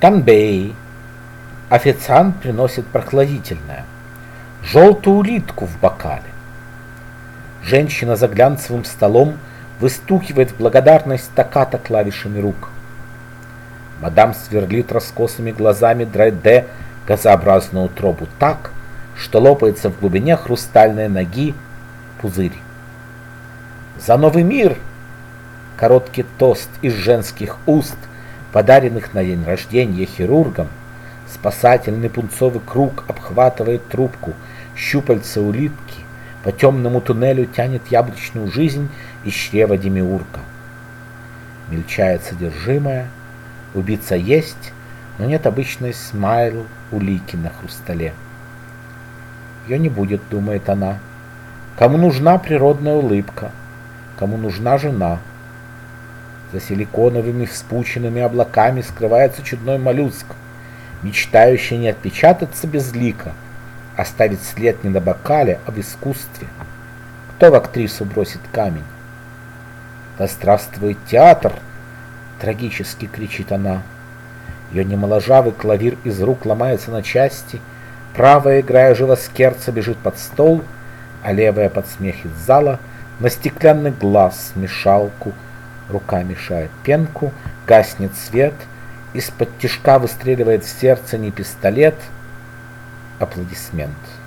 Канбей. Официант приносит прохладительное. Желтую улитку в бокале. Женщина за глянцевым столом выстукивает в благодарность стаккато клавишами рук. Мадам сверлит раскосыми глазами Драйде газообразную утробу так, что лопается в глубине хрустальной ноги пузырь. «За новый мир!» Короткий тост из женских уст, подаренных на день рождения хирургом. Спасательный пунцовый круг обхватывает трубку, щупальца улитки по темному туннелю тянет яблочную жизнь из чрева демиурга. Мельчает содержимое, убийца есть, но нет обычной смайл улики на хрустале. Ее не будет, думает она. Кому нужна природная улыбка? Кому нужна жена? За силиконовыми вспученными облаками скрывается чудной моллюск, мечтающий не отпечататься безлико, оставить след не на бокале, а в искусстве. Кто в актрису бросит камень? «Да здравствует театр!» — трагически кричит она. Ее немоложавый клавир из рук ломается на части, правая, играя живо скерца, бежит под стол, а левая под смех из зала на стеклянный глаз смешалку. Рука мешает пенку, гаснет свет, из-под тишка выстреливает в сердце не пистолет, аплодисмент.